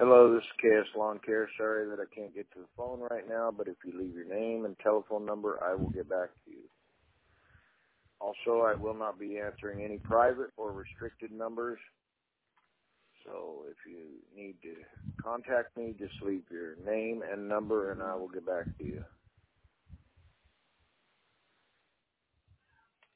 Hello, this is KS Lawn Care. Sorry that I can't get to the phone right now, but if you leave your name and telephone number, I will get back to you. Also, I will not be answering any private or restricted numbers. So if you need to contact me, just leave your name and number, and I will get back to you.